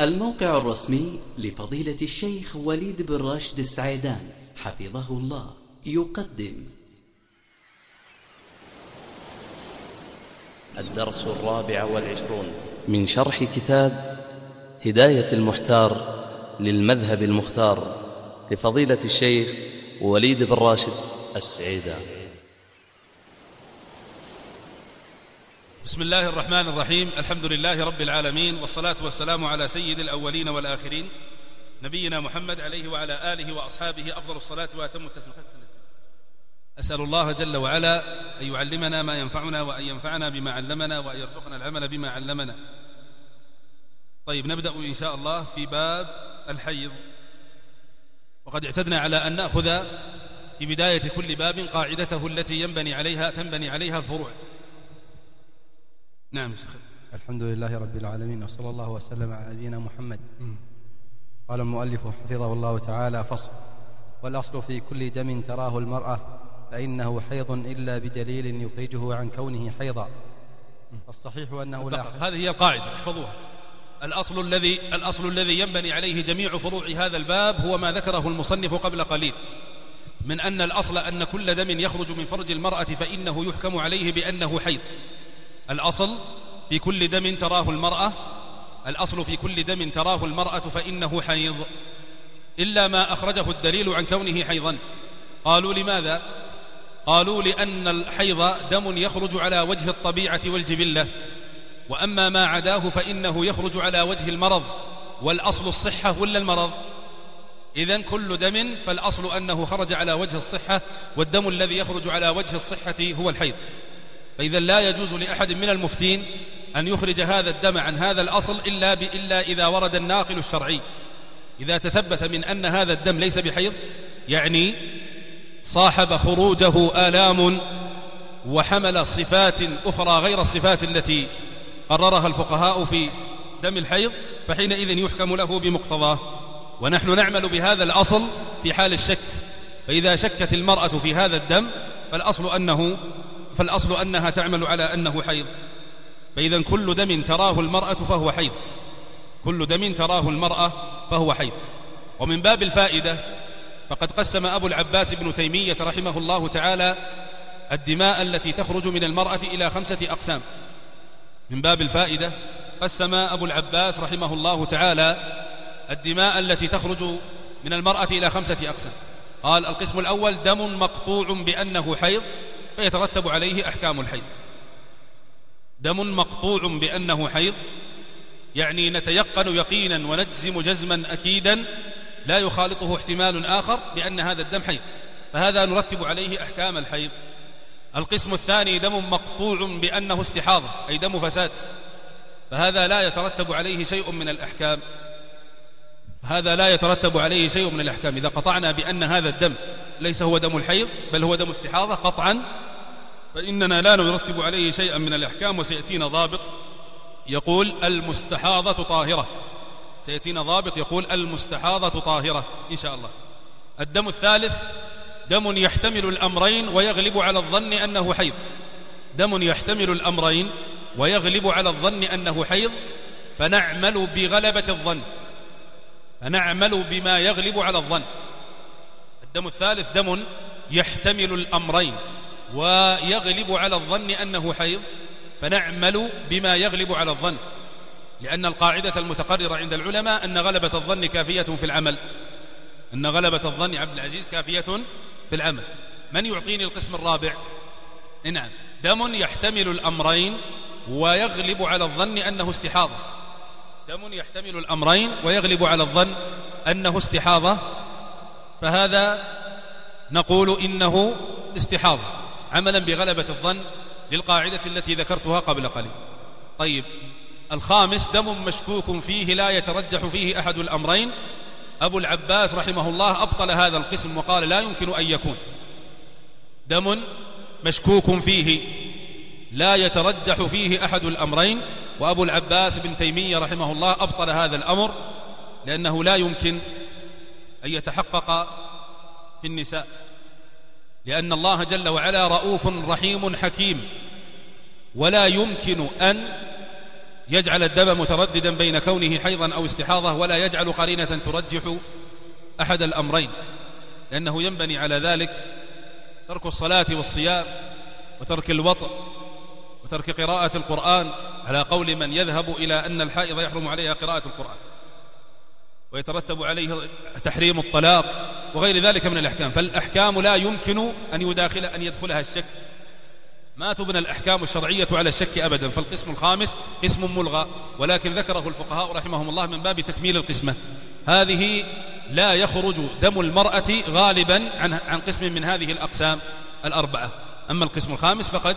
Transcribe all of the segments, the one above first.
الموقع الرسمي لفضيلة الشيخ وليد بن راشد السعيدان حفظه الله يقدم الدرس 24 من شرح كتاب هداية المحتار للمذهب المختار لفضيلة الشيخ وليد بن راشد السعيدان. بسم الله الرحمن الرحيم. الحمد لله رب العالمين، والصلاة والسلام على سيد الأولين والآخرين نبينا محمد عليه وعلى آله وأصحابه أفضل الصلاة وأتم التسليم. أسأل الله جل وعلا أن يعلمنا ما ينفعنا وأن ينفعنا بما علمنا وأن يرزقنا العمل بما علمنا. طيب، نبدأ إن شاء الله في باب الحيض، وقد اعتدنا على أن نأخذ في بداية كل باب قاعدته التي تنبني عليها الفروع. نعم شيخ. الحمد لله رب العالمين، وصلى الله وسلم على نبينا محمد. قال المؤلف حفظه الله تعالى: فصل: والأصل في كل دم تراه المرأة فإنه حيض إلا بدليل يخرجه عن كونه حيضا. الصحيح أنه لا حيض. هذه هي القاعدة، احفظوها. الأصل الذي ينبني عليه جميع فروع هذا الباب هو ما ذكره المصنف قبل قليل، من أن الأصل أن كل دم يخرج من فرج المرأة فإنه يحكم عليه بأنه حيض. الأصل في كل دم تراه المرأة فإنه حيض، إلا ما أخرجه الدليل عن كونه حيضا. قالوا: لماذا؟ قالوا: لأن الحيض دم يخرج على وجه الطبيعة والجبلة، وأما ما عداه فإنه يخرج على وجه المرض، والأصل الصحة ولا المرض؟ إذن كل دم فالأصل أنه خرج على وجه الصحة، والدم الذي يخرج على وجه الصحة هو الحيض. فإذا لا يجوز لأحد من المفتين أن يخرج هذا الدم عن هذا الأصل إلا إذا ورد الناقل الشرعي. إذا تثبت من أن هذا الدم ليس بحيض، يعني صاحب خروجه آلام وحمل صفات أخرى غير الصفات التي قررها الفقهاء في دم الحيض، فحينئذ يحكم له بمقتضاه. ونحن نعمل بهذا الأصل في حال الشك. فإذا شكت المرأة في هذا الدم فالأصل أنها تعمل على أنه حيض. فإذا كل دم تراه المرأة فهو حيض، كل دم تراه المرأة فهو حيض. ومن باب الفائدة، فقد قسم أبو العباس ابن تيمية رحمه الله تعالى الدماء التي تخرج من المرأة إلى 5 أقسام. من باب الفائدة قسم أبو العباس رحمه الله تعالى الدماء التي تخرج من المرأة إلى 5 أقسام. قال: القسم الأول دم مقطوع بأنه حيض فيترتب عليه أحكام الحيض. دم مقطوع بأنه حيض يعني نتيقن يقينا ونجزم جزما أكيدا لا يخالطه احتمال آخر بأن هذا الدم حيض، فهذا نرتب عليه أحكام الحيض. القسم الثاني دم مقطوع بأنه استحاضة، أي دم فساد، فهذا لا يترتب عليه شيء من الأحكام. إذا قطعنا بأن هذا الدم ليس هو دم الحيض بل هو دم استحاضة قطعا، فإننا لا نرتب عليه شيئا من الأحكام. وسيأتينا ضابط يقول المستحاضة طاهرة، إن شاء الله. الدم الثالث دم يحتمل الأمرين ويغلب على الظن أنه حيض، دم يحتمل الأمرين ويغلب على الظن أنه حيض، فنعمل بغلبة الظن، فنعمل بما يغلب على الظن. الدم الثالث دم يحتمل الأمرين ويغلب على الظن أنه حيض، فنعمل بما يغلب على الظن، لأن القاعدة المتقررة عند العلماء أن غلبة الظن كافية في العمل، أن غلبة الظن عبد العزيز كافية في العمل. من يعطيني القسم الرابع؟ نعم، دم يحتمل الأمرين ويغلب على الظن أنه استحاضة، دم يحتمل الأمرين ويغلب على الظن أنه استحاضة، فهذا نقول إنه استحاضة عملا بغلبة الظن للقاعدة التي ذكرتها قبل قليل. طيب، الخامس دم مشكوك فيه لا يترجح فيه أحد الأمرين. أبو العباس رحمه الله أبطل هذا القسم وقال لا يمكن أن يكون دم مشكوك فيه لا يترجح فيه أحد الأمرين. وأبو العباس بن تيمية رحمه الله أبطل هذا الأمر، لأنه لا يمكن أن يتحقق في النساء، لأن الله جل وعلا رؤوف رحيم حكيم، ولا يمكن أن يجعل الدم مترددا بين كونه حيضا أو استحاضة، ولا يجعل قرينة ترجح أحد الأمرين، لأنه ينبني على ذلك ترك الصلاة والصيام وترك الوطء وترك قراءة القرآن، على قول من يذهب إلى أن الحائض يحرم عليها قراءة القرآن ويترتب عليه تحريم الطلاق وغير ذلك من الأحكام. فالأحكام لا يمكن أن يدخلها الشك، ما تبنى الأحكام الشرعية على الشك أبدا. فالقسم الخامس قسم ملغى، ولكن ذكره الفقهاء رحمهم الله من باب تكميل القسمة. هذه لا يخرج دم المرأة غالبا عن قسم من هذه الأقسام الأربعة. أما القسم الخامس فقد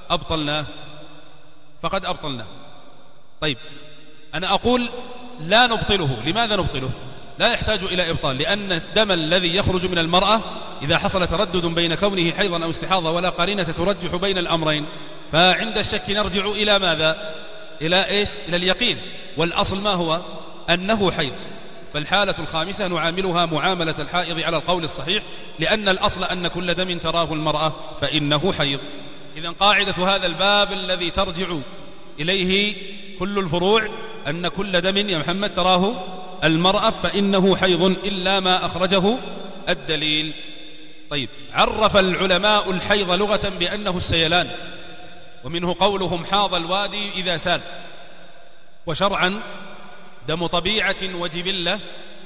أبطلناه. طيب، أنا أقول لا نبطله. لماذا نبطله؟ لا يحتاج إلى إبطال، لأن الدم الذي يخرج من المرأة إذا حصل تردد بين كونه حيضا أو استحاضة ولا قرينة ترجح بين الأمرين، فعند الشك نرجع إلى ماذا؟ إلى اليقين، والأصل ما هو؟ أنه حيض. فالحالة الخامسة نعاملها معاملة الحائض على القول الصحيح، لأن الأصل أن كل دم تراه المرأة فإنه حيض. إذن قاعدة هذا الباب الذي ترجع إليه كل الفروع أن كل دم يا محمد تراه المرأة فإنه حيض إلا ما أخرجه الدليل. طيب، عرف العلماء الحيض لغة بأنه السيلان، ومنه قولهم حاض الوادي إذا سال. وشرعا دم طبيعة وجبلة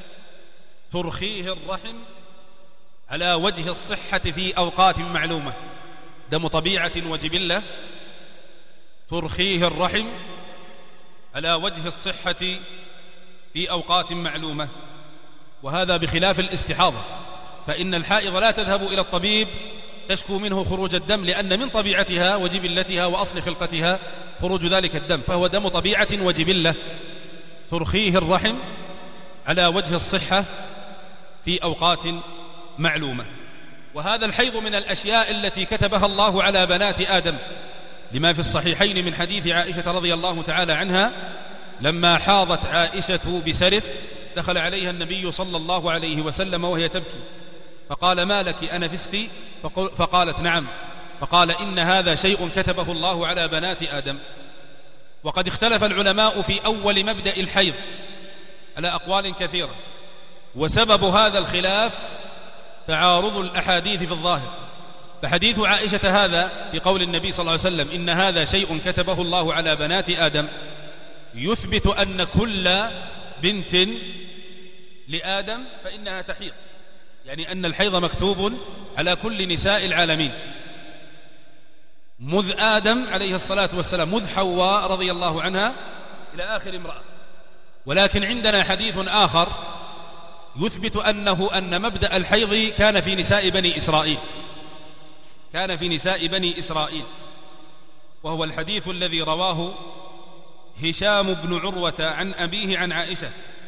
ترخيه الرحم على وجه الصحة في أوقات معلومة. دم طبيعة وجبلة ترخيه الرحم على وجه الصحة في أوقات معلومة، وهذا بخلاف الاستحاضة، فإن الحائض لا تذهب إلى الطبيب تشكو منه خروج الدم، لأن من طبيعتها وجبلتها وأصل خلقتها خروج ذلك الدم، فهو دم طبيعة وجبلة ترخيه الرحم على وجه الصحة في أوقات معلومة. وهذا الحيض من الأشياء التي كتبها الله على بنات آدم، لما في الصحيحين من حديث عائشة رضي الله تعالى عنها لما حاضت عائشة بسرف دخل عليها النبي صلى الله عليه وسلم وهي تبكي، فقال: ما لك أنفست؟ فقالت: نعم. فقال: إن هذا شيء كتبه الله على بنات آدم. وقد اختلف العلماء في أول مبدأ الحيض على أقوال كثيرة، وسبب هذا الخلاف تعارض الأحاديث في الظاهر. فحديث عائشة هذا في قول النبي صلى الله عليه وسلم إن هذا شيء كتبه الله على بنات آدم يثبت أن كل بنت لآدم فإنها تحيض، يعني أن الحيض مكتوب على كل نساء العالمين مذ آدم عليه الصلاة والسلام، مذ حواء رضي الله عنها إلى آخر امرأة. ولكن عندنا حديث آخر يثبت أن مبدأ الحيض كان في نساء بني إسرائيل، وهو الحديث الذي رواه هشام بن عروة عن أبيه عن عائشة،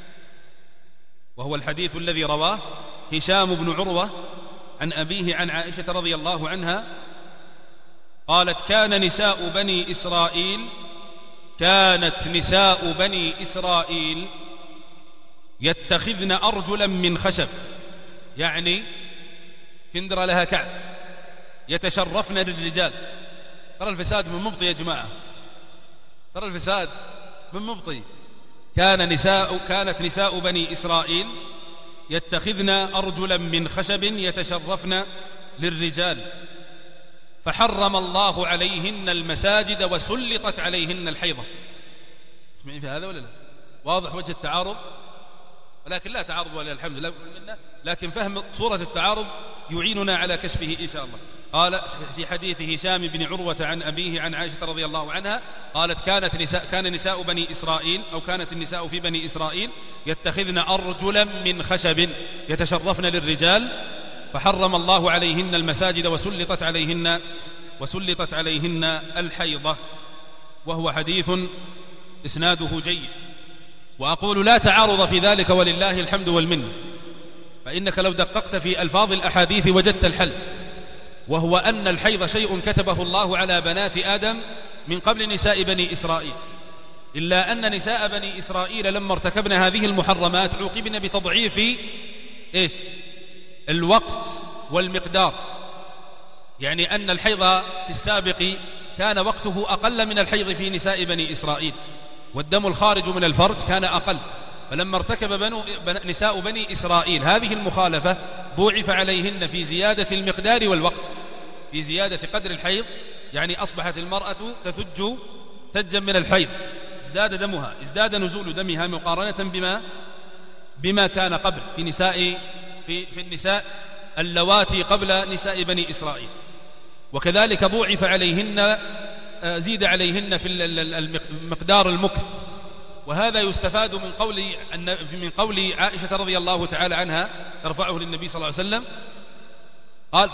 رضي الله عنها قالت: كانت نساء بني إسرائيل يتخذن أرجلا من خشب، يعني كندر لها كعب، يتشرفن للرجال. ترى الفساد من مبطي يا جماعة، ترى الفساد من مبطي. كانت نساء بني إسرائيل يتخذن أرجلا من خشب يتشرفن للرجال، فحرم الله عليهن المساجد وسلطت عليهن الحيضة. تسمعين في هذا ولا لا؟ واضح وجه التعارض، ولكن لا تعارض ولا الحمد لله منا، لكن فهم صورة التعارض يعيننا على كشفه إن شاء الله. قال في حديث هشام بن عروة عن أبيه عن عائشة رضي الله عنها قالت: كانت النساء في بني إسرائيل يتخذن أرجلا من خشب يتشرفن للرجال، فحرم الله عليهن المساجد وسلطت عليهن الحيضة. وهو حديث إسناده جيد. وأقول لا تعارض في ذلك ولله الحمد والمنة، فإنك لو دققت في ألفاظ الأحاديث وجدت الحل، وهو أن الحيض شيء كتبه الله على بنات آدم من قبل نساء بني إسرائيل، إلا أن نساء بني إسرائيل لما ارتكبن هذه المحرمات عوقبن بتضعيف الوقت والمقدار، يعني أن الحيض في السابق كان وقته أقل من الحيض في نساء بني إسرائيل، والدم الخارج من الفرج كان أقل. فلما ارتكب نساء بني إسرائيل هذه المخالفة ضوعف عليهن في زيادة المقدار والوقت، في زيادة قدر الحيض، يعني أصبحت المرأة تثج ثجا من الحيض، ازداد دمها، ازداد نزول دمها مقارنة بما كان قبل في النساء اللواتي قبل نساء بني إسرائيل. وكذلك ضوعف عليهن، زيد عليهن في مقدار المكث. وهذا يستفاد من قول عائشة رضي الله تعالى عنها ترفعه للنبي صلى الله عليه وسلم، قال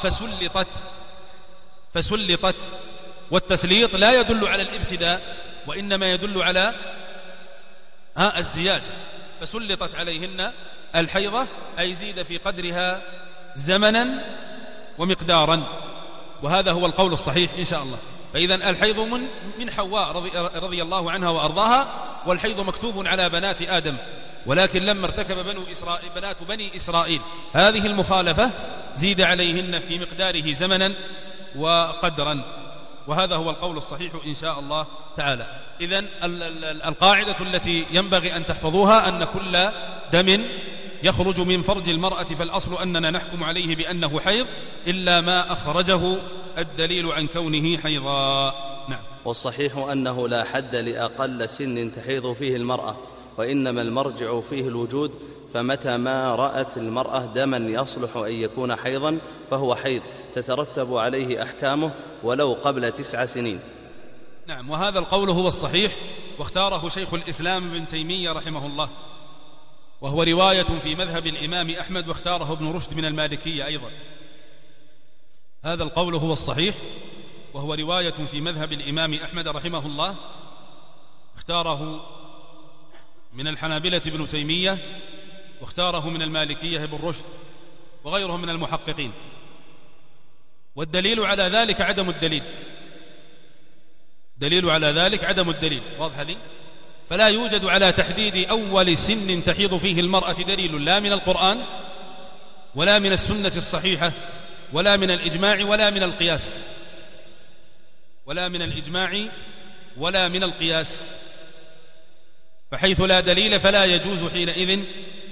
فسلطت. والتسليط لا يدل على الابتداء، وإنما يدل على الزيادة. فسلطت عليهن الحيضة، أي زيد في قدرها زمنا ومقدارا، وهذا هو القول الصحيح إن شاء الله. فإذا الحيض من حواء رضي الله عنها وأرضاها، والحيض مكتوب على بنات آدم، ولكن لما ارتكب بنات بني إسرائيل هذه المخالفة زيد عليهن في مقداره زمنا وقدرا، وهذا هو القول الصحيح إن شاء الله تعالى. إذن القاعدة التي ينبغي أن تحفظوها أن كل دم يخرج من فرج المرأة فالأصل أننا نحكم عليه بأنه حيض إلا ما أخرجه الدليل عن كونه حيضا. نعم. والصحيح أنه لا حد لأقل سن تحيض فيه المرأة، وإنما المرجع فيه الوجود، فمتى ما رأت المرأة دما يصلح أن يكون حيضا فهو حيض تترتب عليه أحكامه ولو قبل 9 سنين. نعم، وهذا القول هو الصحيح، واختاره شيخ الإسلام ابن تيمية رحمه الله، وهو رواية في مذهب الإمام أحمد، واختاره ابن رشد من المالكية أيضا. هذا القول هو الصحيح، وهو رواية في مذهب الإمام أحمد رحمه الله، اختاره من الحنابلة ابن تيمية، واختاره من المالكية ابن رشد وغيرهم من المحققين. والدليل على ذلك عدم الدليل، دليل على ذلك عدم الدليل، واضح هذه؟ فلا يوجد على تحديد أول سن تحيض فيه المرأة دليل، لا من القرآن ولا من السنة الصحيحة ولا من الإجماع ولا من القياس، ولا من القياس. فحيث لا دليل فلا يجوز حينئذ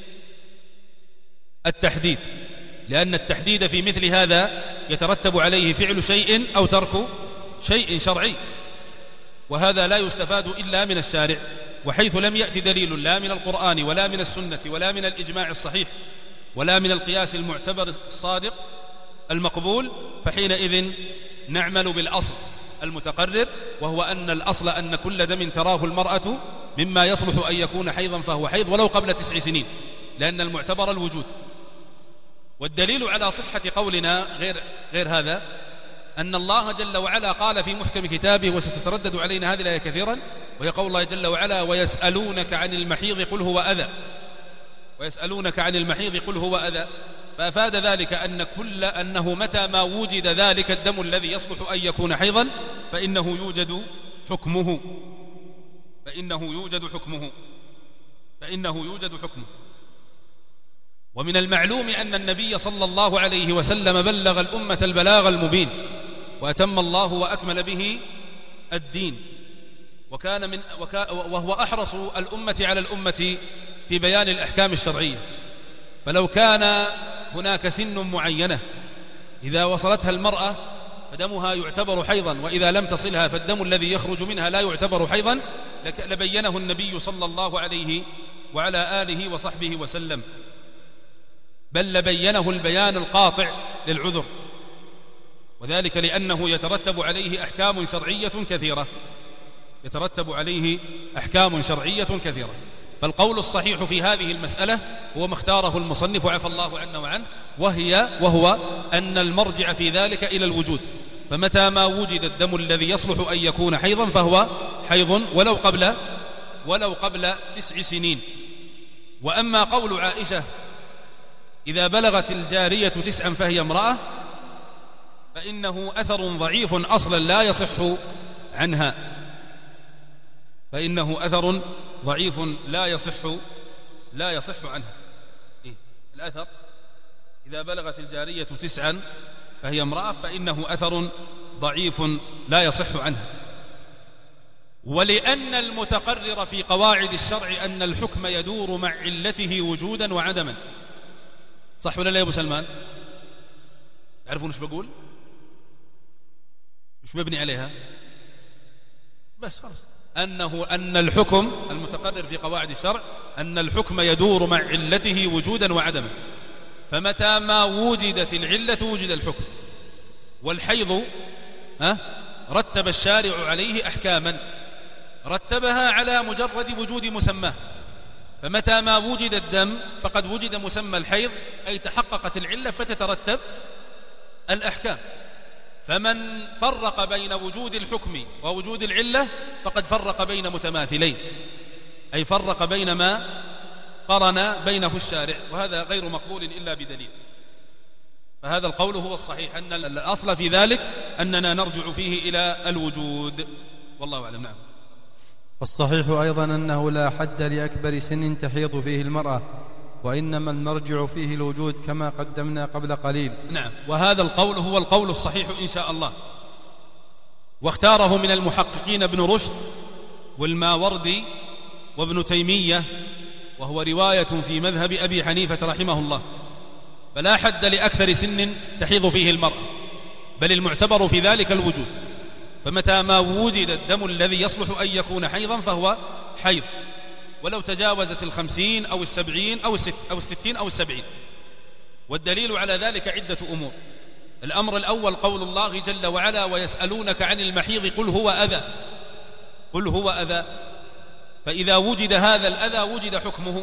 التحديد، لأن التحديد في مثل هذا يترتب عليه فعل شيء أو ترك شيء شرعي، وهذا لا يستفاد إلا من الشارع. وحيث لم يأتي دليل لا من القرآن ولا من السنة ولا من الإجماع الصحيح ولا من القياس المعتبر الصادق المقبول، فحينئذ نعمل بالأصل المتقرر، وهو أن الأصل أن كل دم تراه المرأة مما يصلح أن يكون حيضا فهو حيض ولو قبل 9 سنين، لأن المعتبر الوجود. والدليل على صحة قولنا غير هذا أن الله جل وعلا قال في محكم كتابه، وستتردد علينا هذه الآية كثيرا، وهي قول الله جل وعلا: ويسألونك عن المحيض قل هو أذى، ويسألونك عن المحيض قل هو أذى. فأفاد ذلك أنه متى ما وجد ذلك الدم الذي يصلح أن يكون حيضا فإنه يوجد حكمه. ومن المعلوم أن النبي صلى الله عليه وسلم بلغ الأمة البلاغ المبين، وأتم الله وأكمل به الدين، وهو أحرص الأمة على الأمة في بيان الأحكام الشرعية. فلو كان هناك سن معينة إذا وصلتها المرأة فدمها يعتبر حيضا، وإذا لم تصلها فالدم الذي يخرج منها لا يعتبر حيضا، لبينه النبي صلى الله عليه وعلى آله وصحبه وسلم، بل لبينه البيان القاطع للعذر، وذلك لأنه يترتب عليه أحكام شرعية كثيرة. فالقول الصحيح في هذه المسألة هو ما اختاره المصنف عفى الله عنا وعنه، وهو أن المرجع في ذلك إلى الوجود، فمتى ما وجد الدم الذي يصلح أن يكون حيضا فهو حيض ولو قبل 9 سنين. وأما قول عائشة إذا بلغت الجارية 9 فهي امرأة، فإنه أثر ضعيف أصلا لا يصح عنها، الأثر إذا بلغت الجارية 9 فهي امرأة فإنه أثر ضعيف لا يصح عنها. ولأن المتقرر في قواعد الشرع أن الحكم يدور مع علته وجودا وعدما. صح ولا لا يا أبو سلمان؟ تعرفون ايش بقول؟ مش مبني عليها بس خلاص. أن الحكم المتقرر في قواعد الشرع أن الحكم يدور مع علته وجودا وعدما، فمتى ما وجدت العلة وجد الحكم. والحيض رتب الشارع عليه أحكاما، رتبها على مجرد وجود مسماه، فمتى ما وجد الدم فقد وجد مسمى الحيض، أي تحققت العلة فتترتب الأحكام. فمن فرق بين وجود الحكم ووجود العلة فقد فرق بين متماثلين، أي فرق بين ما قرن بينه الشارع، وهذا غير مقبول إلا بدليل. فهذا القول هو الصحيح، أن الأصل في ذلك أننا نرجع فيه إلى الوجود، والله أعلم. نعم. والصحيح أيضا أنه لا حد لأكبر سن تحيض فيه المرأة، وإنما المرجع فيه الوجود كما قدمنا قبل قليل. نعم، وهذا القول هو القول الصحيح إن شاء الله، واختاره من المحققين ابن رشد والماوردي وابن تيمية، وهو رواية في مذهب أبي حنيفة رحمه الله. فلا حد لأكثر سن تحيض فيه المرأة، بل المعتبر في ذلك الوجود، فمتى ما وجد الدم الذي يصلح أن يكون حيضا فهو حيض، ولو تجاوزت 50 أو 70 أو 60 أو 70. والدليل على ذلك عدة أمور. الأمر الأول قول الله جل وعلا: ويسألونك عن المحيض قل هو أذى. فإذا وجد هذا الأذى وجد حكمه،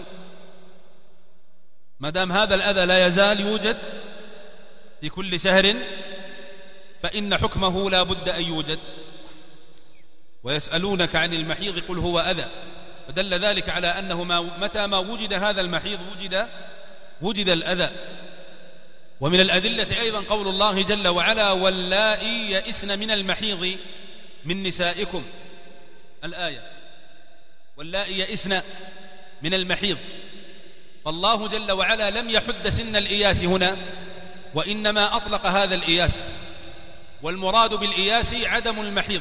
ما دام هذا الأذى لا يزال يوجد في كل شهر فإن حكمه لا بد أن يوجد. ويسألونك عن المحيض قل هو أذى، فدل ذلك على أنه متى ما وجد هذا المحيض وجد الأذى. ومن الأدلة أيضا قول الله جل وعلا: واللائي يئسن من المحيض من نسائكم، الآية، واللائي يئسن من المحيض. فالله جل وعلا لم يحد سن الإياس هنا، وإنما أطلق هذا الإياس، والمراد بالإياس عدم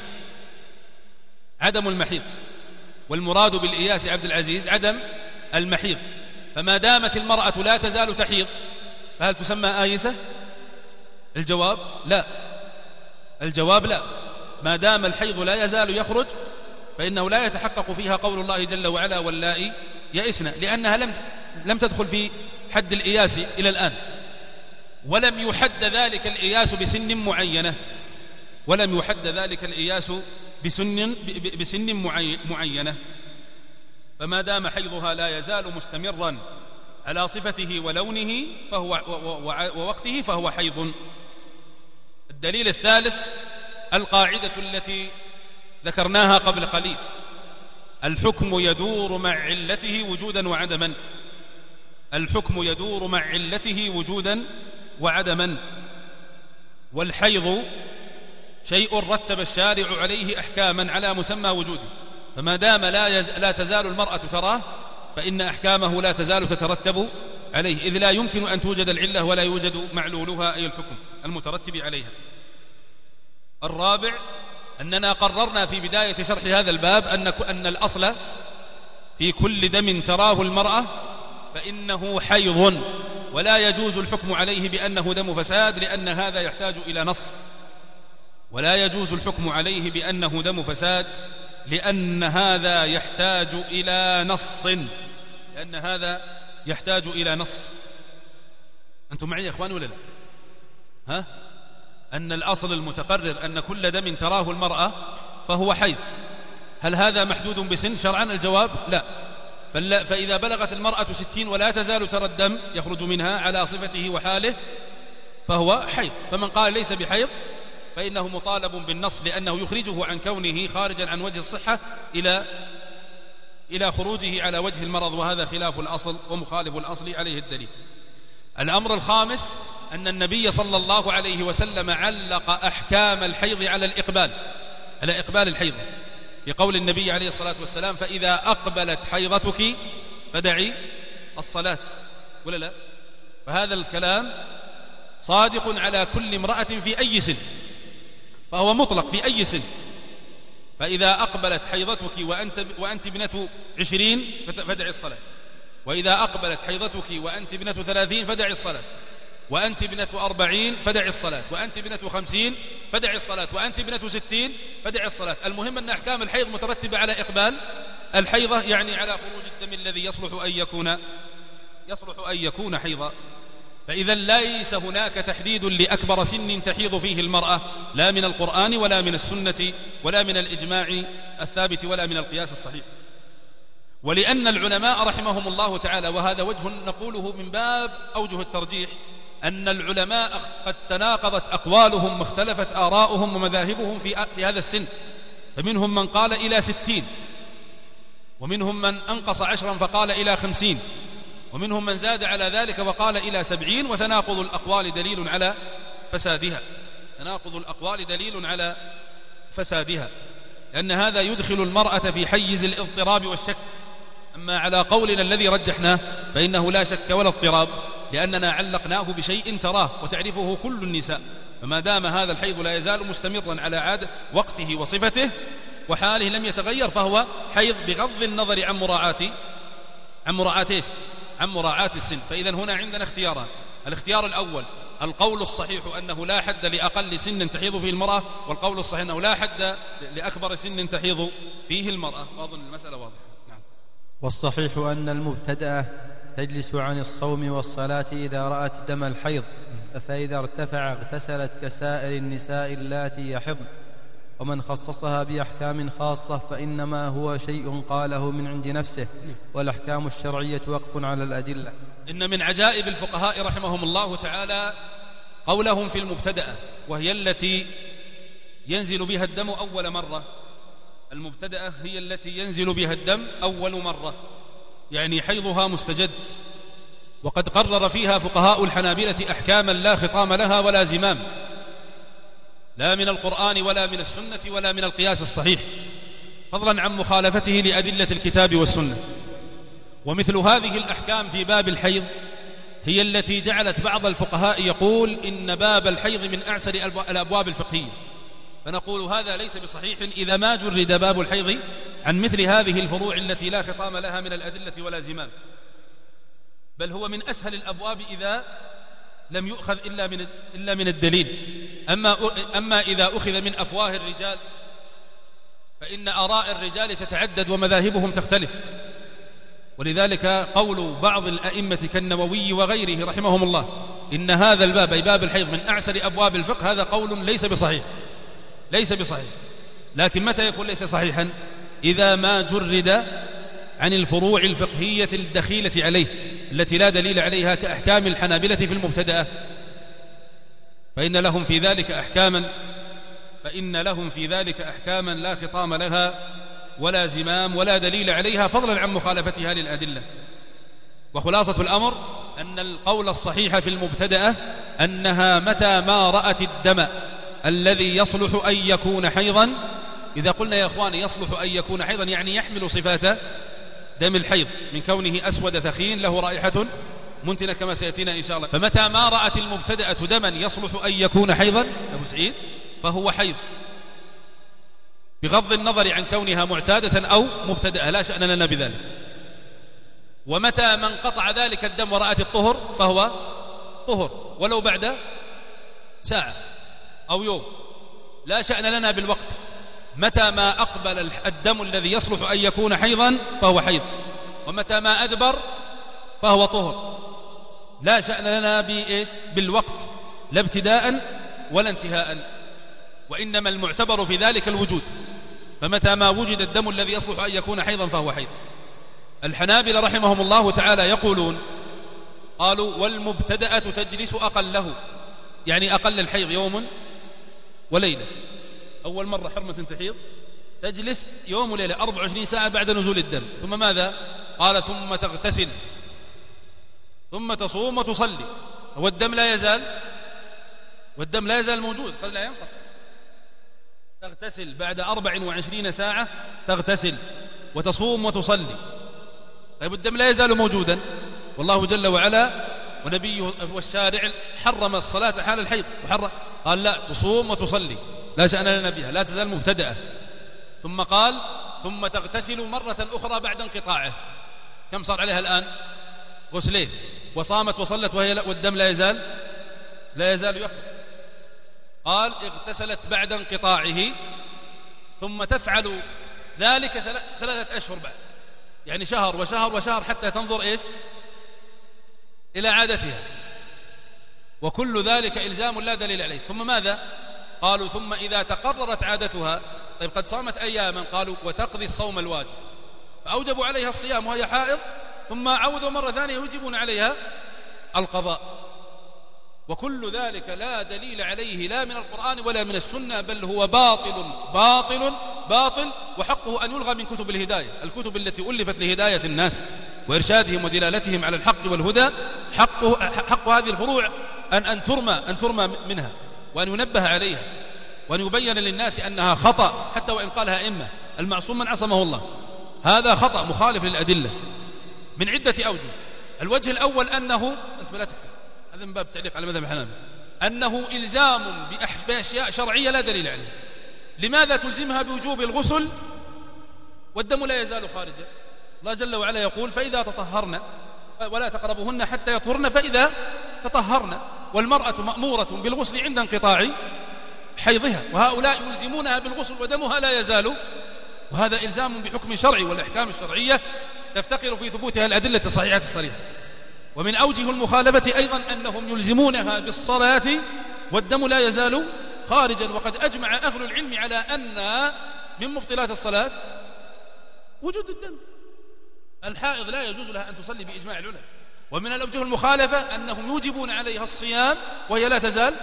المحيض، والمراد بالإياس عبد العزيز عدم المحيض. فما دامت المرأة لا تزال تحيض فهل تسمى آيسة؟ الجواب لا. ما دام الحيض لا يزال يخرج فإنه لا يتحقق فيها قول الله جل وعلا: واللائي يئسن، لأنها لم تدخل في حد الإياس إلى الآن، ولم يحد ذلك الإياس بسن معينة. فما دام حيضها لا يزال مستمرا على صفته ولونه ووقته فهو حيض. الدليل الثالث القاعدة التي ذكرناها قبل قليل: الحكم يدور مع علته وجودا وعدما. الحكم يدور مع علته وجودا وعدما. والحيض شيء رتب الشارع عليه أحكاما على مسمى وجوده، فما دام لا تزال المرأة تراه فإن أحكامه لا تزال تترتب عليه، إذ لا يمكن أن توجد العلة ولا يوجد معلولها، أي الحكم المترتب عليها. الرابع أننا قررنا في بداية شرح هذا الباب أن الأصل في كل دم تراه المرأة فإنه حيض، ولا يجوز الحكم عليه بأنه دم فساد، لأن هذا يحتاج إلى نص. ولا يجوز الحكم عليه بأنه دم فساد لأن هذا يحتاج إلى نص. أنتم معي يا إخوان ولا لا؟ أن الأصل المتقرر أن كل دم تراه المرأة فهو حيض. هل هذا محدود بسن شرعا؟ الجواب لا. فإذا بلغت المرأة 60 ولا تزال ترى الدم يخرج منها على صفته وحاله فهو حيض. فمن قال ليس بحيض فإنه مطالب بالنص، لأنه يخرجه عن كونه خارجا عن وجه الصحة إلى خروجه على وجه المرض، وهذا خلاف الأصل ومخالف الأصل عليه الدليل. الأمر الخامس أن النبي صلى الله عليه وسلم علق أحكام الحيض على إقبال الحيض، بقول النبي عليه الصلاة والسلام: فإذا أقبلت حيضتك فدعي الصلاة، ولا لا؟ فهذا الكلام صادق على كل امرأة في أي سن، فهو مطلق في أي سن، فإذا أقبلت حيضتك وأنت ابنة 20 فدعي الصلاة، وإذا أقبلت حيضتك وأنت ابنة 30 فدعي الصلاة، وأنت ابنة 40 فدعي الصلاة، وأنت ابنة 50 فدعي الصلاة، وأنت ابنة 60 فدعي الصلاة. المهم أن أحكام الحيض مترتبة على إقبال الحيضة، يعني على خروج الدم الذي يصلح أن يكون حيضا. فإذا ليس هناك تحديد لأكبر سن تحيض فيه المرأة، لا من القرآن ولا من السنة ولا من الإجماع الثابت ولا من القياس الصحيح. ولأن العلماء رحمهم الله تعالى، وهذا وجه نقوله من باب أوجه الترجيح، أن العلماء قد تناقضت أقوالهم واختلفت آراؤهم ومذاهبهم في هذا السن، فمنهم من قال إلى 60، ومنهم من أنقص 10 فقال إلى 50، ومنهم من زاد على ذلك وقال إلى 70، وتناقض الأقوال دليل على فسادها، لأن هذا يدخل المرأة في حيز الاضطراب والشك. أما على قولنا الذي رجحناه فإنه لا شك ولا اضطراب، لأننا علقناه بشيء تراه وتعرفه كل النساء، فما دام هذا الحيض لا يزال مستمرا على عادة وقته وصفته وحاله لم يتغير، فهو حيض بغض النظر عن مراعاة السن. فإذا هنا عندنا اختياران: الاختيار الأول القول الصحيح أنه لا حد لأقل سن تحيض فيه المرأة، والقول الصحيح أنه لا حد لأكبر سن تحيض فيه المرأة. وأظن المسألة واضحة. نعم. والصحيح أن المبتدأة تجلس عن الصوم والصلاة إذا رأت دم الحيض، فإذا ارتفع اغتسلت كسائر النساء اللاتي يحضن. ومن خصصها بأحكام خاصة فإنما هو شيء قاله من عند نفسه، والأحكام الشرعية وقف على الأدلة. إن من عجائب الفقهاء رحمهم الله تعالى قولهم في المبتدأة، وهي التي ينزل بها الدم أول مرة. المبتدأة هي التي ينزل بها الدم أول مرة، يعني حيضها مستجد. وقد قرر فيها فقهاء الحنابلة أحكاما لا خطام لها ولا زمام، لا من القرآن ولا من السنة ولا من القياس الصحيح، فضلا عن مخالفته لأدلة الكتاب والسنة. ومثل هذه الأحكام في باب الحيض هي التي جعلت بعض الفقهاء يقول إن باب الحيض من أعسر الأبواب الفقهية، فنقول هذا ليس بصحيح إذا ما جرد باب الحيض عن مثل هذه الفروع التي لا خطام لها من الأدلة ولا زمام، بل هو من أسهل الأبواب إذا لم يؤخذ إلا من الدليل. أما إذا أخذ من أفواه الرجال فإن آراء الرجال تتعدد ومذاهبهم تختلف. ولذلك قول بعض الأئمة كالنووي وغيره رحمهم الله إن هذا الباب، أي باب الحيض، من أعسر أبواب الفقه، هذا قول ليس بصحيح. لكن متى يكون ليس صحيحا؟ إذا ما جرد عن الفروع الفقهية الدخيلة عليه التي لا دليل عليها كأحكام الحنابلة في المبتدأة، فإن لهم في ذلك أحكاما لا خطام لها ولا زمام ولا دليل عليها، فضلا عن مخالفتها للأدلة. وخلاصة الأمر أن القول الصحيح في المبتدأة أنها متى ما رأت الدم الذي يصلح أن يكون حيضا. إذا قلنا يا أخواني يصلح أن يكون حيضا يعني يحمل صفات دم الحيض من كونه أسود ثخين له رائحة منتنة كما سيأتينا إن شاء الله. فمتى ما رأت المبتدأة دما يصلح أن يكون حيضا أبو سعيد فهو حيض، بغض النظر عن كونها معتادة أو مبتدأة، لا شأن لنا بذلك. ومتى من قطع ذلك الدم ورأت الطهر فهو طهر ولو بعد ساعة أو يوم، لا شأن لنا بالوقت. متى ما أقبل الدم الذي يصلح أن يكون حيضا فهو حيض، ومتى ما أدبر فهو طهر، لا شأن لنا بالوقت، لا ابتداء ولا انتهاء، وإنما المعتبر في ذلك الوجود. فمتى ما وجد الدم الذي يصلح أن يكون حيضا فهو حيض. الحنابلة رحمهم الله تعالى يقولون، قالوا والمبتدأة تجلس أقله، يعني أقل الحيض يوم وليلة. أول مرة حرمة تحيض تجلس يوم وليلة 24 ساعة بعد نزول الدم، ثم ماذا؟ قال ثم تغتسل ثم تصوم وتصلي، والدم لا يزال موجود قد لا ينقطع. تغتسل بعد 24 ساعة، تغتسل وتصوم وتصلي، طيب الدم لا يزال موجودا، والله جل وعلا ونبيه والشارع حرم الصلاة حال الحيض، قال لا تصوم وتصلي لا شأن لنا بها، لا تزال مبتدأة. ثم قال ثم تغتسل مرة أخرى بعد انقطاعه. كم صار عليها الآن؟ غسلين. وصامت وصلت والدم لا يزال يخرج. قال اغتسلت بعد انقطاعه، ثم تفعل ذلك 3 أشهر بعد، يعني شهر وشهر وشهر حتى تنظر إيش؟ إلى عادتها. وكل ذلك إلزام لا دليل عليه. ثم ماذا؟ قالوا ثم إذا تقررت عادتها، طيب قد صامت أياما، قالوا وتقضي الصوم الواجب، فأوجبوا عليها الصيام وهي حائض، ثم عودوا مرة ثانية يوجبون عليها القضاء. وكل ذلك لا دليل عليه لا من القرآن ولا من السنة، بل هو باطل باطل باطل، وحقه أن يلغى من كتب الهداية، الكتب التي ألفت لهداية الناس وإرشادهم ودلالتهم على الحق والهدى. حق هذه الفروع أن ترمى منها، وأن ينبه عليها، وأن يبين للناس أنها خطأ، حتى وإن قالها أئمة. المعصوم من عصمه الله، هذا خطأ مخالف للأدلة من عدة أوجه. الوجه الأول أنه، أنت لا تكتب، هذا من باب التعليق على مذهب الحنابلة، أنه إلزام بأشياء شرعية لا دليل عليه. لماذا تلزمها بوجوب الغسل والدم لا يزال خارجا؟ الله جل وعلا يقول فإذا تطهرن ولا تقربوهن حتى يطهرن فإذا تطهرن، والمرأة مأمورة بالغسل عند انقطاع حيضها، وهؤلاء يلزمونها بالغسل ودمها لا يزال، وهذا إلزام بحكم شرعي، والأحكام الشرعية تفتقر في ثبوتها الأدلة الصحيحة الصريحة. ومن أوجه المخالفة أيضا أنهم يلزمونها بالصلاة والدم لا يزال خارجا، وقد أجمع أهل العلم على أن من مبطلات الصلاة وجود الدم. الحائض لا يجوز لها أن تصلي بإجماع العلماء. ومن الأوجه المخالفة أنهم يوجبون عليها الصيام وهي لا تزال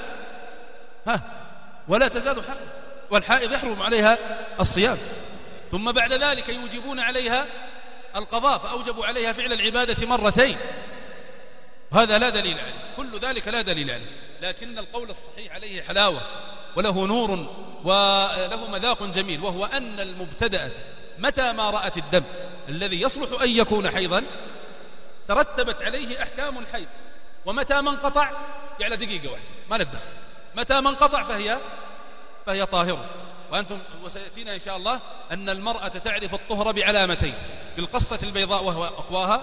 ولا تزال حائض، والحائض يحرم عليها الصيام. ثم بعد ذلك يوجبون عليها القضاء، فأوجبوا عليها فعل العبادة مرتين، هذا لا دليل عليه. كل ذلك لا دليل عليه، لكن القول الصحيح عليه حلاوة وله نور وله مذاق جميل، وهو أن المبتدأة متى ما رأت الدم الذي يصلح أن يكون حيضا ترتبت عليه أحكام الحيض، ومتى ما انقطع، يعني دقيقة واحدة ما ندخل، متى ما انقطع فهي طاهرة. وأنتم وسيأتينا إن شاء الله أن المرأة تعرف الطهر بعلامتين: بالقصة البيضاء وهو أقواها،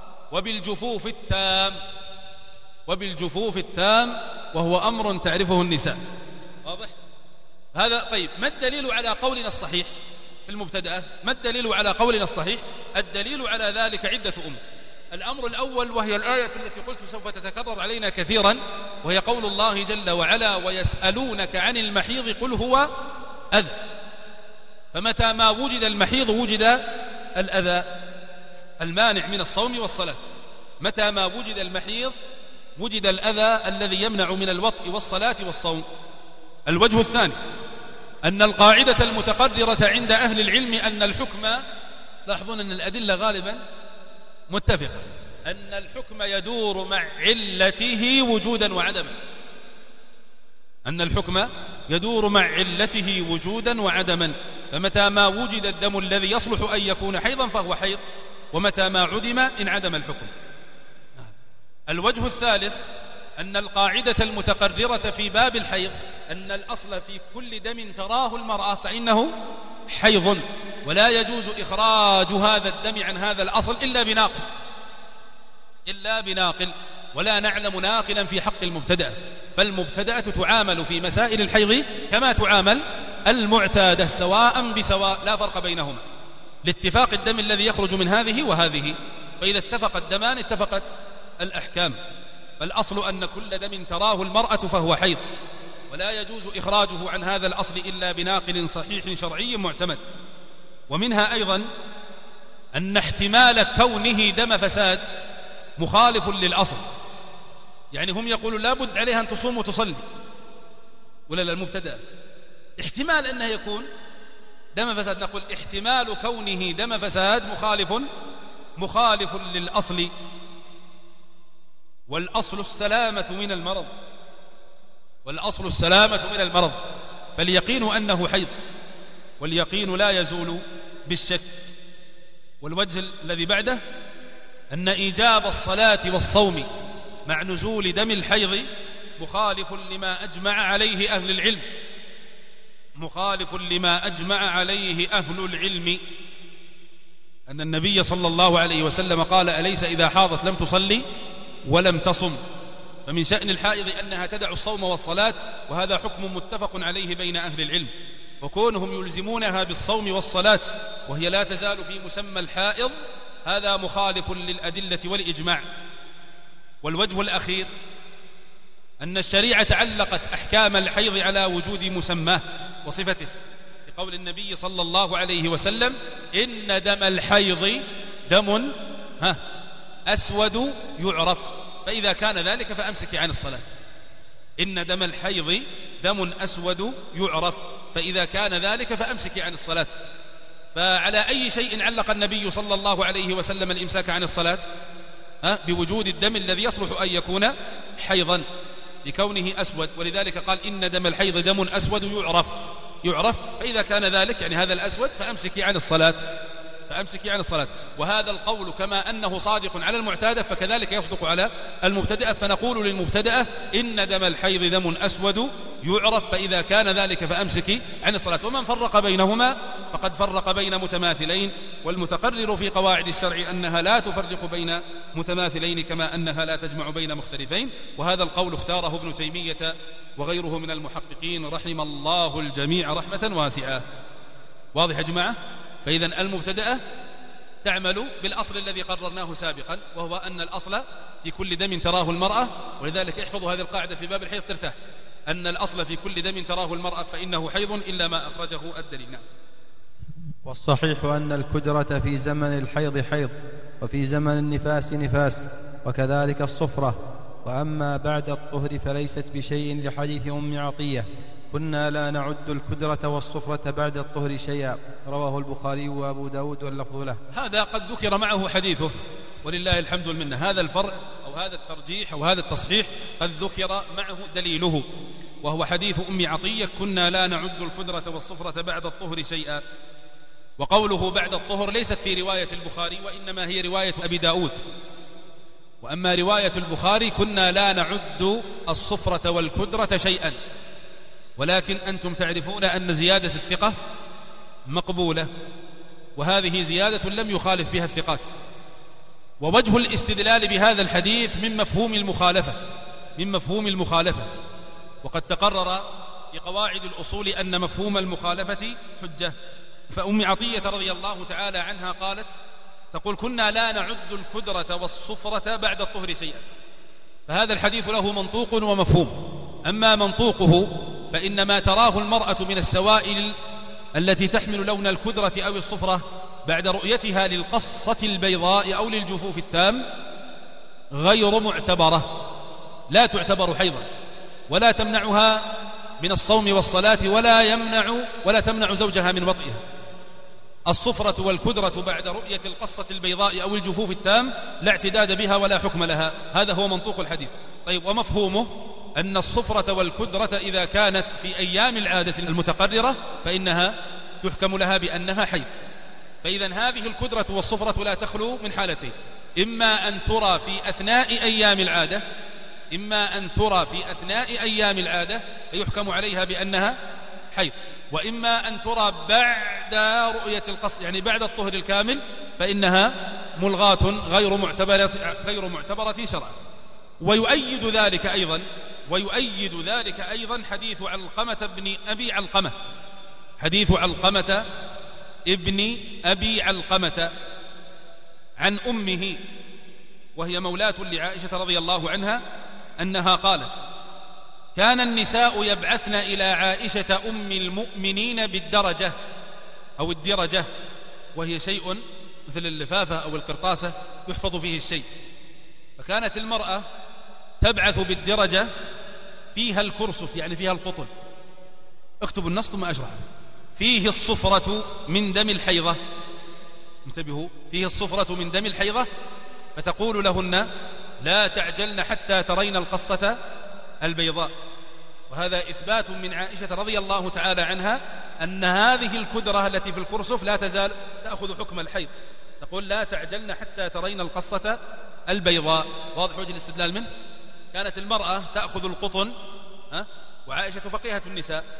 وبالجفوف التام وهو أمر تعرفه النساء. واضح هذا؟ طيب ما الدليل على قولنا الصحيح في المبتدأة؟ ما الدليل على قولنا الصحيح؟ الدليل على ذلك عدة أمور. الأمر الأول وهي الآية التي قلت سوف تتكرر علينا كثيرا، وهي قول الله جل وعلا: ويسألونك عن المحيض قل هو أذى. فمتى ما وجد المحيض وجد الأذى المانع من الصوم والصلاة. متى ما وجد المحيض وجد الأذى الذي يمنع من الوطء والصلاة والصوم. الوجه الثاني أن القاعدة المتقررة عند أهل العلم أن الحكم، لاحظون أن الأدلة غالبا متفقة، أن الحكم يدور مع علته وجودا وعدما. أن الحكم يدور مع علته وجودا وعدما، فمتى ما وجد الدم الذي يصلح أن يكون حيضا فهو حيض، ومتى ما عدم انعدم الحكم. الوجه الثالث أن القاعدة المتقررة في باب الحيض أن الأصل في كل دم تراه المرأة فإنه حيض، ولا يجوز إخراج هذا الدم عن هذا الأصل إلا بناقل، ولا نعلم ناقلا في حق المبتدأ. فالمبتدأة تعامل في مسائل الحيض كما تعامل المعتادة سواء بسواء، لا فرق بينهما، لاتفاق الدم الذي يخرج من هذه وهذه. فإذا اتفق الدمان اتفقت الأحكام. فالأصل أن كل دم تراه المرأة فهو حيض، ولا يجوز إخراجه عن هذا الأصل إلا بناقل صحيح شرعي معتمد. ومنها أيضا أن احتمال كونه دم فساد مخالف للأصل، يعني هم يقولون لا بد عليها أن تصوم وتصلي، ولا المبتدأ احتمال أنه يكون دم فساد، نقول احتمال كونه دم فساد مخالف للأصل، والأصل السلامة من المرض، فاليقين أنه حيض، واليقين لا يزول بالشك. والوجه الذي بعده أن إيجاب الصلاة والصوم مع نزول دم الحيض مخالف لما أجمع عليه أهل العلم، مخالف لما أجمع عليه أهل العلم، أن النبي صلى الله عليه وسلم قال: أليس إذا حاضت لم تصلي ولم تصم؟ فمن شأن الحائض أنها تدع الصوم والصلاة، وهذا حكم متفق عليه بين أهل العلم، وكونهم يلزمونها بالصوم والصلاة وهي لا تزال في مسمى الحائض هذا مخالف للأدلة والإجماع. والوجه الأخير أن الشريعة علقت أحكام الحيض على وجود مسماه وصفته، لقول النبي صلى الله عليه وسلم: إن دم الحيض دم أسود يعرف، فإذا كان ذلك فأمسكي عن الصلاة. إن دم الحيض دم أسود يعرف، فإذا كان ذلك فأمسكي عن الصلاة. فعلى أي شيء علق النبي صلى الله عليه وسلم الإمساك عن الصلاة؟ بوجود الدم الذي يصلح أن يكون حيضا لكونه أسود، ولذلك قال: إن دم الحيض دم أسود يعرف، فإذا كان ذلك يعني هذا الأسود فأمسكي عن الصلاة. وهذا القول كما أنه صادق على المعتادة فكذلك يصدق على المبتدأة، فنقول للمبتدأة: إن دم الحيض دم أسود يعرف، فإذا كان ذلك فأمسكي عن الصلاة. ومن فرق بينهما فقد فرق بين متماثلين، والمتقرر في قواعد الشرع أنها لا تفرق بين متماثلين كما أنها لا تجمع بين مختلفين. وهذا القول اختاره ابن تيمية وغيره من المحققين رحم الله الجميع رحمة واسعة. واضح يا جماعة؟ فإذا المبتدأة تعمل بالأصل الذي قررناه سابقا، وهو أن الأصل في كل دم تراه المرأة، ولذلك احفظوا هذه القاعدة في باب الحيض ترتاح، أن الأصل في كل دم تراه المرأة فإنه حيض إلا ما أخرجه الدليل. نعم. والصحيح أن الكدرة في زمن الحيض حيض، وفي زمن النفاس نفاس، وكذلك الصفرة. وأما بعد الطهر فليست بشيء، لحديث أم عطية: كنا لا نعد الكدرة والصفرة بعد الطهر شيئا، رواه البخاري وأبو داود واللفظ له. هذا قد ذكر معه حديثه ولله الحمد والمنة. هذا الفرع أو هذا الترجيح أو هذا التصحيح قد ذكر معه دليله، وهو حديث أم عطية: كنا لا نعد الكدرة والصفرة بعد الطهر شيئا. وقوله بعد الطهر ليست في رواية البخاري، وإنما هي رواية أبي داود. وأما رواية البخاري: كنا لا نعد الصفرة والكدرة شيئا. ولكن أنتم تعرفون أن زيادة الثقة مقبولة، وهذه زيادة لم يخالف بها الثقات. ووجه الاستدلال بهذا الحديث من مفهوم المخالفة، وقد تقرر بقواعد الأصول أن مفهوم المخالفة حجة. فأم عطية رضي الله تعالى عنها قالت تقول: كنا لا نعد الكدرة والصفرة بعد الطهر شيئا. فهذا الحديث له منطوق ومفهوم. أما منطوقه فإن ما تراه المرأة من السوائل التي تحمل لون الكدرة أو الصفرة بعد رؤيتها للقصة البيضاء أو للجفوف التام غير معتبرة، لا تعتبر حيضا، ولا تمنعها من الصوم والصلاة، ولا تمنع زوجها من وطئها. الصفرة والكدرة بعد رؤية القصة البيضاء أو الجفوف التام لا اعتداد بها ولا حكم لها. هذا هو منطوق الحديث. طيب، ومفهومه أن الصفرة والكدرة إذا كانت في أيام العادة المتقررة فإنها يحكم لها بأنها حيض. فإذا هذه الكدرة والصفرة لا تخلو من حالتين: إما أن ترى في أثناء أيام العادة فيحكم عليها بأنها حيض، وإما أن ترى بعد رؤية القصر يعني بعد الطهر الكامل فإنها ملغاة غير معتبرة شرعا. ويؤيد ذلك أيضا حديث علقمة ابن أبي علقمة عن أمه، وهي مولاة لعائشة رضي الله عنها، أنها قالت: كان النساء يبعثن إلى عائشة أم المؤمنين بالدرجة أو الدرجة، وهي شيء مثل اللفافة أو القرطاسة يحفظ فيه الشيء. فكانت المرأة تبعث بالدرجة فيها الكرسف يعني فيها القطن. اكتبوا النص ثم أشرح. فيه الصفرة من دم الحيضة، انتبهوا، فيه الصفرة من دم الحيضة، فتقول لهن: لا تعجلن حتى ترين القصة البيضاء. وهذا إثبات من عائشة رضي الله تعالى عنها أن هذه الكدرة التي في الكرسف لا تزال تأخذ حكم الحيض. تقول: لا تعجلن حتى ترين القصة البيضاء. واضح وجه الاستدلال منه؟ كانت المرأة تأخذ القطن، وعائشة فقيهة النساء،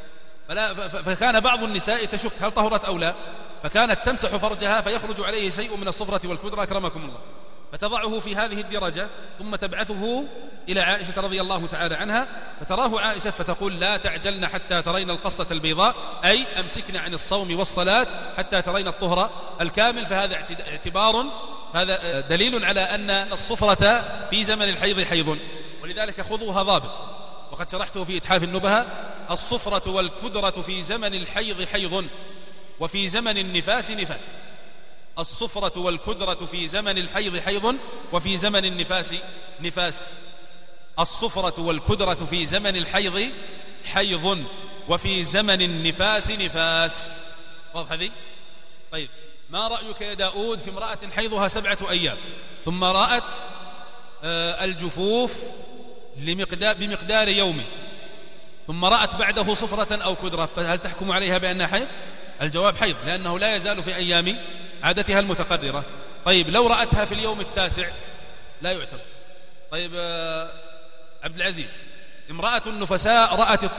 فكان بعض النساء تشك هل طهرت أو لا، فكانت تمسح فرجها فيخرج عليه شيء من الصفرة والكدرة أكرمكم الله، فتضعه في هذه الدرجة ثم تبعثه إلى عائشة رضي الله تعالى عنها، فتراه عائشة فتقول لا تعجلن حتى ترين القصة البيضاء، أي أمسكن عن الصوم والصلاة حتى ترين الطهر الكامل. فهذا اعتبار، هذا دليل على أن الصفرة في زمن الحيض حيض، ولذلك خذوها ضابط، وقد شرحته في إتحاف النبهة: الصفرة والكدرة في زمن الحيض حيض، وفي زمن النفاس نفاس. الصفرة والكدرة في زمن الحيض حيض، وفي زمن النفاس نفاس. الصفرة والكدرة في زمن الحيض حيض، وفي زمن النفاس نفاس. واضح هذه؟ طيب، ما رأيك يا داود في امرأة حيضها 7 أيام ثم رأت الجفوف بمقدار يوم، ثم رأت بعده صفرة أو كدرة، فهل تحكم عليها بأنها حيض؟ الجواب حيض، لأنه لا يزال في أيام عادتها المتقررة. طيب، لو رأتها في اليوم 9 لا يعتبر. طيب عبد العزيز، امرأة النفساء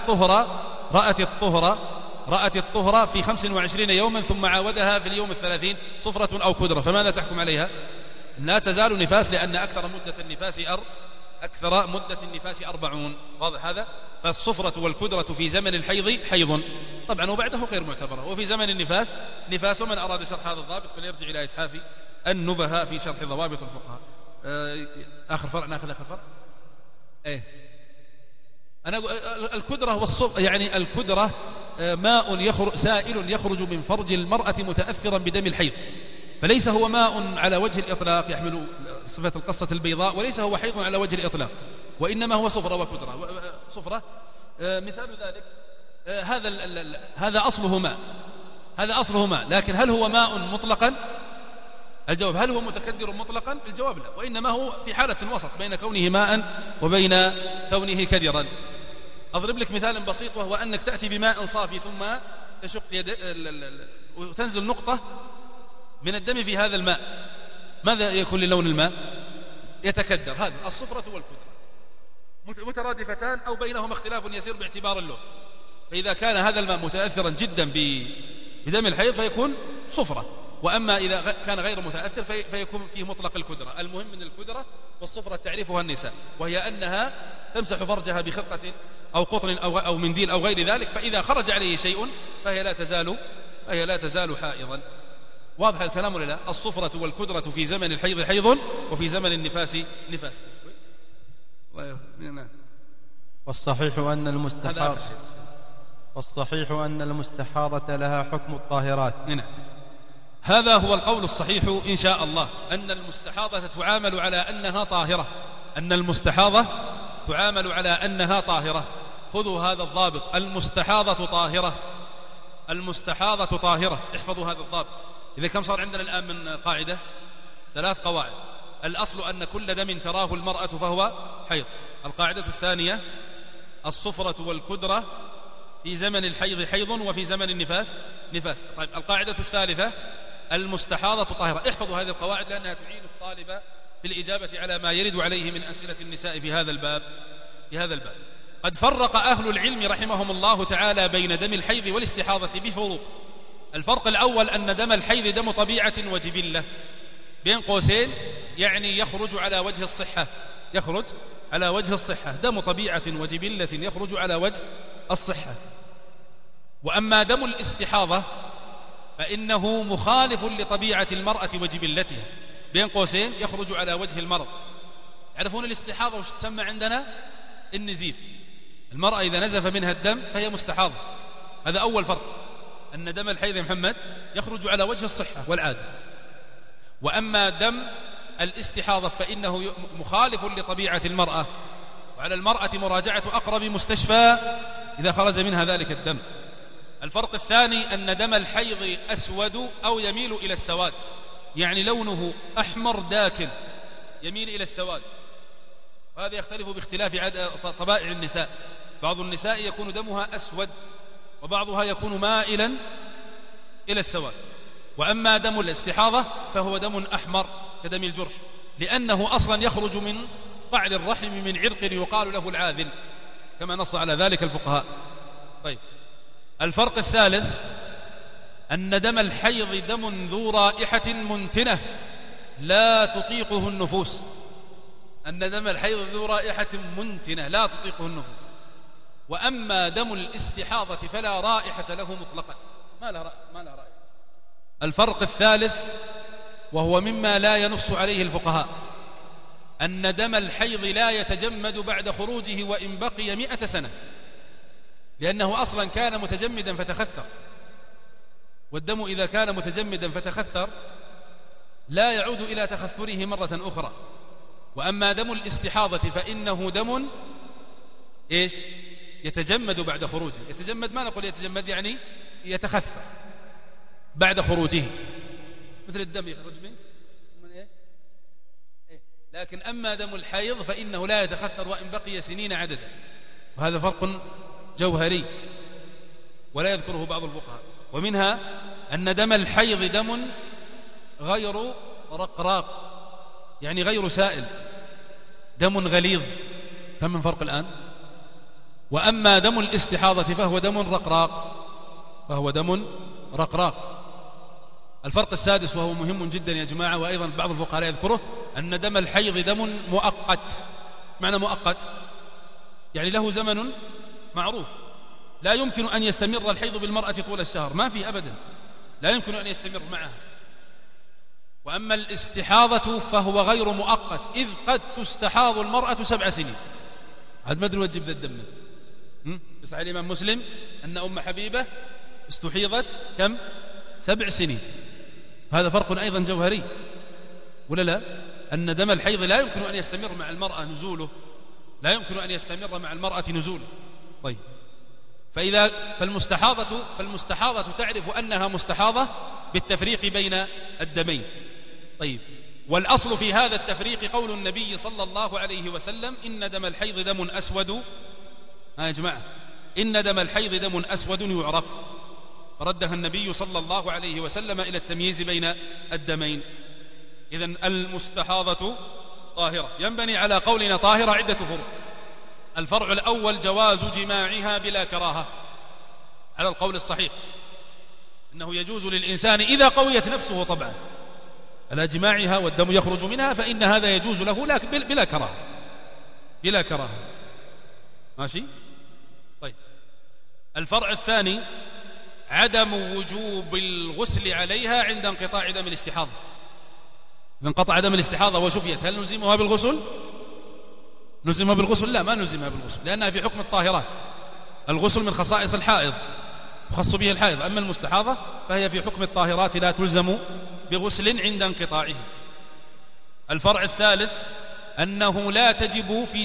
رأت الطهر في 25 يوما ثم عاودها في اليوم 30 صفرة أو كدرة، فماذا تحكم عليها؟ لا تزال نفاس، لأن أكثر مدة النفاس 40. واضح هذا؟ فالصفرة والكدرة في زمن الحيض حيض طبعا، وبعده غير معتبرة، وفي زمن النفاس نفاس. ومن أراد شرح هذا الضابط فليرجع إلى إتحاف النبهة في شرح ضوابط الفقهاء. آخر فرع، نأخذ آخر فرع. أنا الكدرة يعني الكدرة ماء سائل يخرج من فرج المرأة متأثرا بدم الحيض، فليس هو ماء على وجه الإطلاق يحمل صفة القصة البيضاء، وليس هو حيض على وجه الإطلاق، وإنما هو صفرة وكدرة. صفرة مثال ذلك هذا أصله ماء، لكن هل هو ماء مطلقا؟ الجواب: هل هو متكدر مطلقا؟ الجواب لا، وإنما هو في حالة وسط بين كونه ماء وبين كونه كدرا. أضرب لك مثال بسيط، وهو أنك تأتي بماء صافي ثم تشق وتنزل نقطة من الدم في هذا الماء، ماذا يكون للون الماء؟ يتكدر. هذه الصفرة والكدرة مترادفتان أو بينهما اختلاف يسير باعتبار اللون. فإذا كان هذا الماء متأثرا جدا بدم الحيض فيكون صفرة، وأما إذا كان غير متأثر فيكون فيه مطلق الكدرة. المهم من الكدرة والصفرة تعرفها النساء، وهي أنها تمسح فرجها بخرقة أو قطن أو منديل أو غير ذلك، فإذا خرج عليه شيء فهي لا تزال حائضا. واضح الكلام ولا لا؟ الصفرة والكدرة في زمن الحيض حيض، وفي زمن النفاس نفاس. والصحيح أن المستحاضة لها حكم الطاهرات. هذا هو القول الصحيح إن شاء الله، أن المستحاضة تعامل على أنها طاهرة. خذوا هذا الضابط: المستحاضة طاهرة. احفظوا هذا الضابط. إذا كم صار عندنا الآن من قاعدة؟ 3 قواعد. الأصل أن كل دم تراه المرأة فهو حيض. القاعدة الثانية: الصفرة والكدرة في زمن الحيض حيض، وفي زمن النفاس نفاس. طيب، القاعدة الثالثة: المستحاضة طاهرة. احفظوا هذه القواعد لأنها تعين الطالب في الإجابة على ما يرد عليه من أسئلة النساء في هذا الباب. قد فرق أهل العلم رحمهم الله تعالى بين دم الحيض والاستحاضة بفروق. الفرق الأول أن دم الحيض دم طبيعة وجبلة، بين قوسين يعني يخرج على وجه الصحة، دم طبيعة وجبلة يخرج على وجه الصحة. وأما دم الاستحاضة فإنه مخالف لطبيعة المرأة وجبلتها، بين قوسين يخرج على وجه المرض. يعرفون الاستحاضة وش تسمى عندنا؟ النزيف. المرأة إذا نزف منها الدم فهي مستحاضة. هذا أول فرق، أن دم الحيض يا محمد يخرج على وجه الصحة والعادة. وأما دم الاستحاضة فإنه مخالف لطبيعة المرأة، وعلى المرأة مراجعة أقرب مستشفى إذا خرج منها ذلك الدم. الفرق الثاني أن دم الحيض أسود أو يميل إلى السواد، يعني لونه أحمر داكن يميل إلى السواد، وهذا يختلف باختلاف طبائع النساء. بعض النساء يكون دمها أسود، وبعضها يكون مائلا إلى السواد. وأما دم الاستحاضة فهو دم أحمر كدم الجرح، لأنه أصلا يخرج من قعر الرحم من عرق يقال له العاذل، كما نص على ذلك الفقهاء. طيب، الفرق الثالث أن دم الحيض دم ذو رائحة منتنة لا تطيقه النفوس. أن دم الحيض ذو رائحة منتنة لا تطيقه النفوس. وأما دم الاستحاضة فلا رائحة له مطلقا، ما له رائحة. الفرق الثالث وهو مما لا ينص عليه الفقهاء أن دم الحيض لا يتجمد بعد خروجه وإن بقي 100 سنة، لأنه أصلا كان متجمدا فتخثر، والدم إذا كان متجمدا فتخثر لا يعود إلى تخثره مرة أخرى. وأما دم الاستحاضة فإنه دم إيش؟ يتجمد بعد خروجه. يتجمد، ما نقول يتجمد يعني يتخثر بعد خروجه، مثل الدم يخرج من إيش؟ لكن أما دم الحيض فإنه لا يتخثر وإن بقي سنين عددا، وهذا فرق جوهري ولا يذكره بعض الفقهاء. ومنها أن دم الحيض دم غير رقراق، يعني غير سائل، دم غليظ. كم من فرق الآن؟ وأما دم الاستحاضة فهو دم رقراق. الفرق السادس وهو مهم جدا يا جماعة، وأيضا بعض الفقهاء يذكره، أن دم الحيض دم مؤقت. معنى مؤقت يعني له زمن معروف، لا يمكن أن يستمر الحيض بالمرأة طول الشهر، ما في أبدا، لا يمكن أن يستمر معها. وأما الاستحاضة فهو غير مؤقت، إذ قد تستحاض المرأة 7 سنين. هذا ما أدري وجب ذا الدم. بس على الإمام مسلم أن أم حبيبة استحيضت كم؟ 7 سنين. هذا فرق أيضا جوهري ولا لا؟ أن دم الحيض لا يمكن أن يستمر مع المرأة نزوله، لا يمكن أن يستمر مع المرأة نزوله. طيب، فالمستحاضة تعرف أنها مستحاضة بالتفريق بين الدمين. طيب، والأصل في هذا التفريق قول النبي صلى الله عليه وسلم: إن دم الحيض دم أسود. يا جماعة، إن دم الحيض دم أسود يعرف. فردها النبي صلى الله عليه وسلم إلى التمييز بين الدمين. إذن المستحاضة طاهرة. ينبني على قولنا طاهرة عدة فروع. الفرع الأول جواز جماعها بلا كراهة، على القول الصحيح أنه يجوز للإنسان إذا قويت نفسه طبعا على جماعها والدم يخرج منها، فإن هذا يجوز له لكن بلا كراهة. ماشي؟ طيب، الفرع الثاني عدم وجوب الغسل عليها عند انقطاع دم الاستحاضة. إذا انقطع دم الاستحاضة وشفيت، هل نلزمها بالغسل؟ نلزمها بالغسل؟ لا، ما نلزمها بالغسل، لأنها في حكم الطاهرات. الغسل من خصائص الحائض، يخص به الحائض. أما المستحاضة فهي في حكم الطاهرات، لا تلزم بغسل عند انقطاعه. الفرع الثالث أنه لا تجب في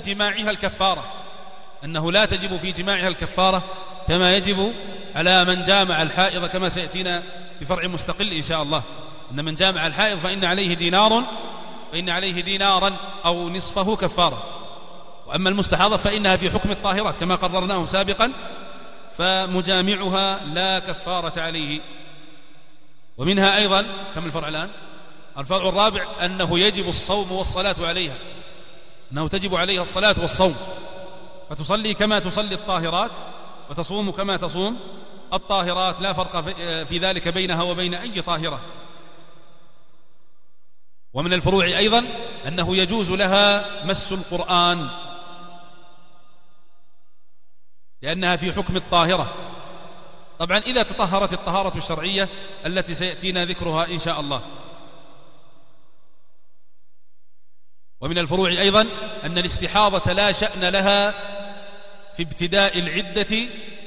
جماعها الكفارة، كما يجب على من جامع الحائض، كما سيأتينا بفرع مستقل إن شاء الله، أن من جامع الحائض فإن عليه دينارا أو نصفه كفارة. وأما المستحاضة فإنها في حكم الطاهرات كما قررناه سابقا، فمجامعها لا كفارة عليه. ومنها أيضا كم الفرع الآن؟ الفرع الرابع أنه يجب الصوم والصلاة عليها، أنه تجب عليها الصلاة والصوم، فتصلي كما تصلي الطاهرات وتصوم كما تصوم الطاهرات، لا فرق في ذلك بينها وبين أي طاهرة. ومن الفروع أيضا أنه يجوز لها مس القرآن، لأنها في حكم الطاهرة، طبعا إذا تطهرت الطهارة الشرعية التي سيأتينا ذكرها إن شاء الله. ومن الفروع أيضا أن الاستحاضة لا شأن لها في ابتداء العدة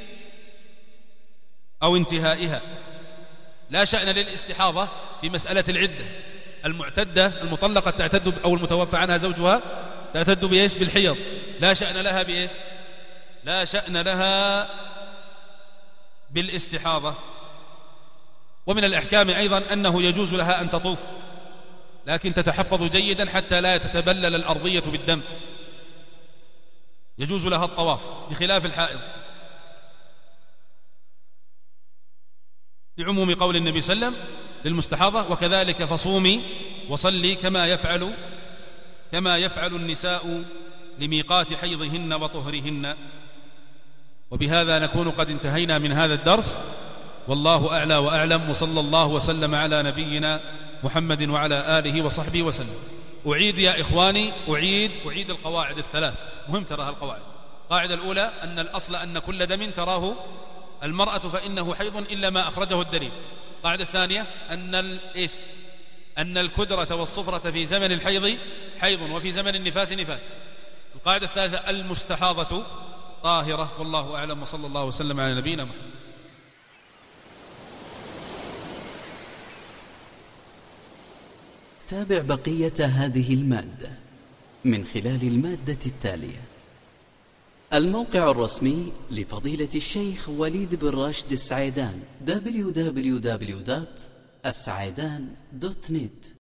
أو انتهائها. لا شأن للاستحاضة في مسألة العدة. المعتدة المطلقة تعتد أو المتوفى عنها زوجها تعتد بإيش؟ بالحيض. لا شأن لها بإيش؟ لا شأن لها بالاستحاضة. ومن الأحكام أيضا أنه يجوز لها أن تطوف، لكن تتحفظ جيدا حتى لا تتبلل الأرضية بالدم. يجوز لها الطواف بخلاف الحائض، لعموم قول النبي صلى الله عليه وسلم للمستحاضة: وكذلك فصومي وصلي كما يفعل النساء لميقات حيضهن وطهرهن. وبهذا نكون قد انتهينا من هذا الدرس، والله أعلى وأعلم، وصلى الله وسلم على نبينا محمد وعلى آله وصحبه وسلم. أعيد يا إخواني، أعيد القواعد الثلاث، مهم تراها القواعد. القاعدة الأولى أن الأصل أن كل دم تراه المرأة فإنه حيض إلا ما أخرجه الدليل. القاعدة الثانية أن الكدرة والصفرة في زمن الحيض حيض وفي زمن النفاس نفاس. القاعدة الثالثة المستحاضة طاهرة، والله أعلم، وصلى الله وسلم على نبينا محمد. تابع بقية هذه المادة من خلال المادة التالية: الموقع الرسمي لفضيلة الشيخ وليد بن راشد السعيدان www.السعيدان.net